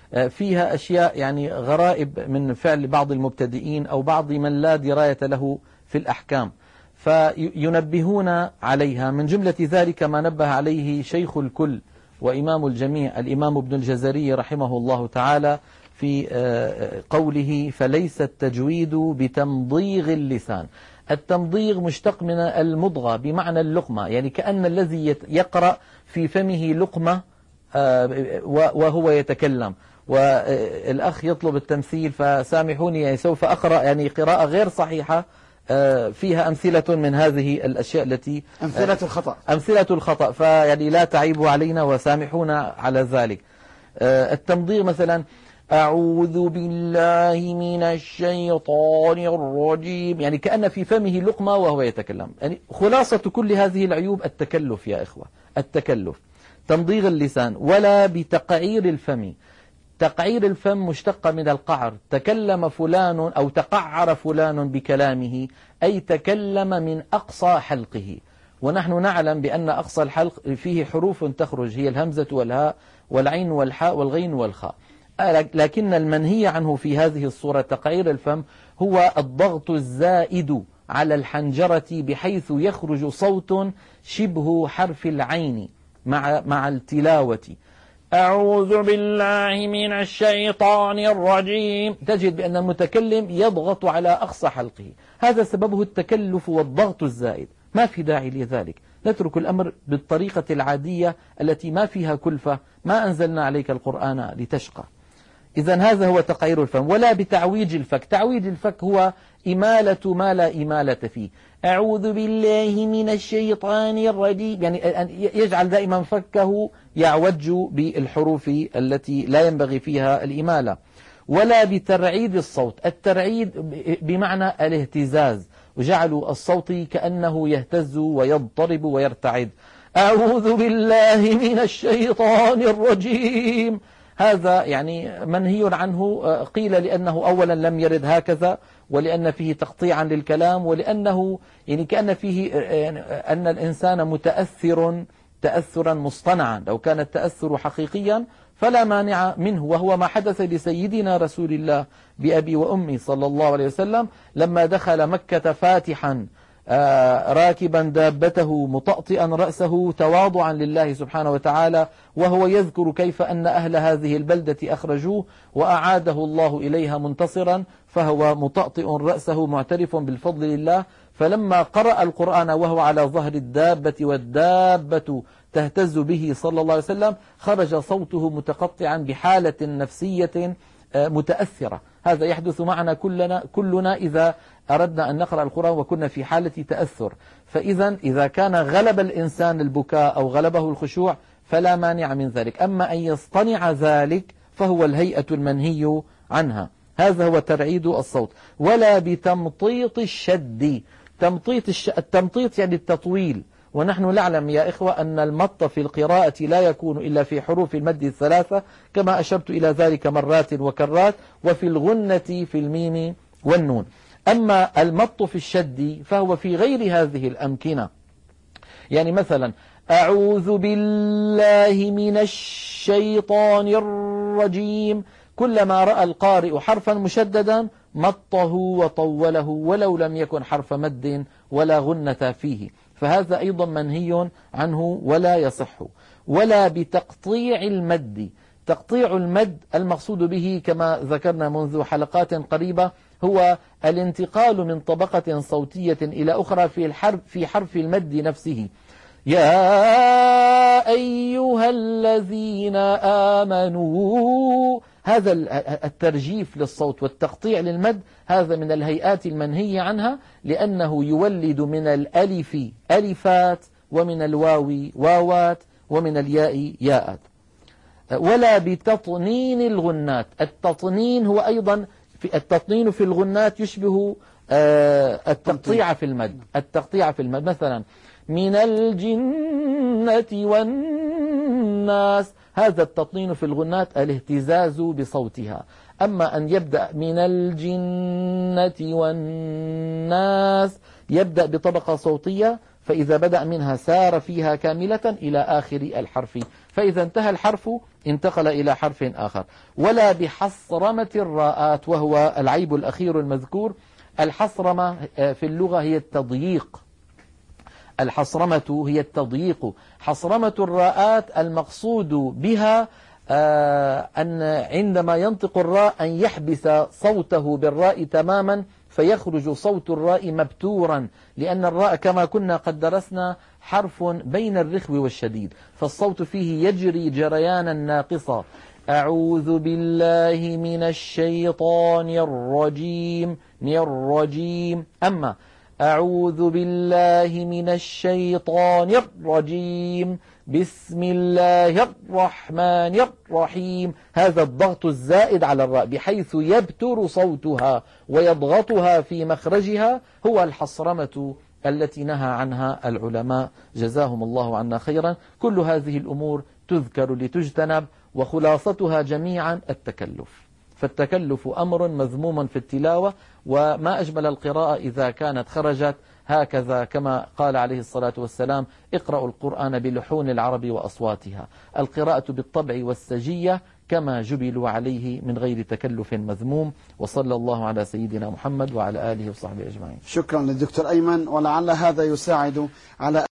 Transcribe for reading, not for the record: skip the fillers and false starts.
فيها أشياء يعني غرائب من فعل بعض المبتدئين أو بعض من لا دراية له في الأحكام، فينبهون عليها. من جملة ذلك ما نبه عليه شيخ الكل وإمام الجميع الإمام ابن الجزري رحمه الله تعالى في قوله: فليس التجويد بتمضيغ اللسان. التمضيغ مشتق من المضغة بمعنى اللقمة، يعني كأن الذي يقرأ في فمه لقمة وهو يتكلم. والأخ يطلب التمثيل، فسامحوني يعني سوف أقرأ يعني قراءة غير صحيحة فيها أمثلة من هذه الأشياء التي أمثلة الخطأ، فيعني لا تعيبوا علينا وسامحونا على ذلك. التمضيغ مثلا: أعوذ بالله من الشيطان الرجيم، يعني كأن في فمه لقمة وهو يتكلم. يعني خلاصة كل هذه العيوب التكلف يا إخوة، التكلف، تمضيغ اللسان. ولا بتقعير الفم. تقعير الفم مشتق من القعر، تكلم فلان أو تقعر فلان بكلامه، أي تكلم من أقصى حلقه. ونحن نعلم بأن أقصى الحلق فيه حروف تخرج، هي الهمزة والهاء والعين والحاء والغين والخاء. لكن المنهي عنه في هذه الصورة تقعير الفم هو الضغط الزائد على الحنجرة بحيث يخرج صوت شبه حرف العين مع التلاوة. أعوذ بالله من الشيطان الرجيم، تجد بأن المتكلم يضغط على أقصى حلقه، هذا سببه التكلف والضغط الزائد. ما في داعي لذلك، نترك الأمر بالطريقة العادية التي ما فيها كلفة. ما أنزلنا عليك القرآن لتشقى. إذن هذا هو تقعير الفم. ولا بتعويج الفك. تعويج الفك هو إمالة ما لا إمالة فيه. أعوذ بالله من الشيطان الرجيم، يعني يجعل دائما فكه يعوج بالحروف التي لا ينبغي فيها الإمالة. ولا بترعيد الصوت. الترعيد بمعنى الاهتزاز، وجعلوا الصوت كأنه يهتز ويضطرب ويرتعد. أعوذ بالله من الشيطان الرجيم، هذا يعني منهي عنه. قيل لأنه أولا لم يرد هكذا، ولأن فيه تقطيعا للكلام، ولأنه يعني كأن فيه أن الإنسان متأثر تأثرا مصطنعا. لو كان التأثر حقيقيا فلا مانع منه، وهو ما حدث لسيدنا رسول الله بأبي وأمي صلى الله عليه وسلم لما دخل مكة فاتحا راكبا دابته مطأطئا رأسه تواضعا لله سبحانه وتعالى، وهو يذكر كيف أن أهل هذه البلدة أخرجوه وأعاده الله إليها منتصرا، فهو مطأطئ رأسه معترف بالفضل لله. فلما قرأ القرآن وهو على ظهر الدابة والدابة تهتز به صلى الله عليه وسلم، خرج صوته متقطعا بحالة نفسية متأثرة. هذا يحدث معنا كلنا إذا أردنا أن نقرأ القرآن وكنا في حالة تأثر. فإذا إذا كان غلب الإنسان البكاء أو غلبه الخشوع فلا مانع من ذلك. أما أن يصطنع ذلك فهو الهيئة المنهي عنها. هذا هو ترعيد الصوت. ولا بتمطيط الشد. التمطيط يعني التطويل، ونحن نعلم يا إخوة أن المط في القراءة لا يكون إلا في حروف المد الثلاثة، كما أشرت إلى ذلك مرات وكرات، وفي الغنة في الميم والنون. أما المط في الشد فهو في غير هذه الأمكنة. يعني مثلا: أعوذ بالله من الشيطان الرجيم، كلما رأى القارئ حرفا مشددا مطه وطوله ولو لم يكن حرف مد ولا غنة فيه، فهذا أيضا منهي عنه ولا يصح. ولا بتقطيع المد. تقطيع المد المقصود به كما ذكرنا منذ حلقات قريبة هو الانتقال من طبقة صوتية إلى أخرى في حرف المد نفسه. يا أيها الذين آمنوا، هذا الترجيف للصوت والتقطيع للمد هذا من الهيئات المنهي عنها، لأنه يولد من الألف ألفات ومن الواو واوات ومن الياء ياءات. ولا بتطنين الغنات. التطنين هو أيضا التطنين في الغنات يشبه التقطيع في المد. التقطيع في المد مثلا: من الجنة والناس، هذا التطنين في الغنات الاهتزاز بصوتها. أما أن يبدأ من الجنة والناس يبدأ بطبقة صوتية، فإذا بدأ منها سار فيها كاملة إلى آخر الحرف، فإذا انتهى الحرف انتقل إلى حرف آخر. ولا بحصرمة الراءات، وهو العيب الأخير المذكور. الحصرمة في اللغة هي التضييق، الحصرمة هي التضييق. حصرمة الراءات المقصود بها أن عندما ينطق الراء أن يحبس صوته بالراء تماما، فيخرج صوت الراء مبتورا، لأن الراء كما كنا قد درسنا حرف بين الرخو والشديد، فالصوت فيه يجري جريانا ناقصا. أعوذ بالله من الشيطان الرجيم الرجيم. أما أعوذ بالله من الشيطان الرجيم بسم الله الرحمن الرحيم، هذا الضغط الزائد على الراء بحيث يبتر صوتها ويضغطها في مخرجها هو الحصرمة التي نهى عنها العلماء جزاهم الله عنا خيرا. كل هذه الأمور تذكر لتجتنب، وخلاصتها جميعا التكلف. فالتكلف أمر مذموم في التلاوة، وما أجمل القراءة إذا كانت خرجت هكذا كما قال عليه الصلاة والسلام: اقرأوا القرآن بلحون العرب وأصواتها. القراءة بالطبع والسجية كما جبلوا عليه من غير تكلف مذموم. وصلى الله على سيدنا محمد وعلى آله وصحبه أجمعين. شكرا للدكتور أيمن، ولعل هذا يساعد على